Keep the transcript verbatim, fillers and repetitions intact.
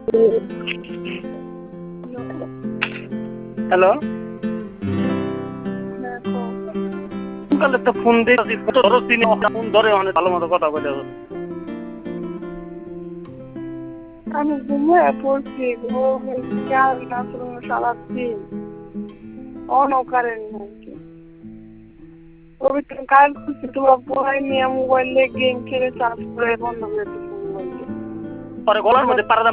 Hello, কালে তো phone দিয়ে ধরো তিনি ফোন ধরে অনেক ভালো মতো কথা বলে। আমি ঘুমিয়ে পড়ছি, ঘুম খেয়াল না করুন সারাদিন অনও কারেন্ট নাই। পবিত্র কাল খুশি তোমার পড়াই নিয়ে মোবাইলে গেম খেলে চার্জ করে বন্ধ করে দিচ্ছি মোবাইলে। পরে গলার মধ্যে পাড়া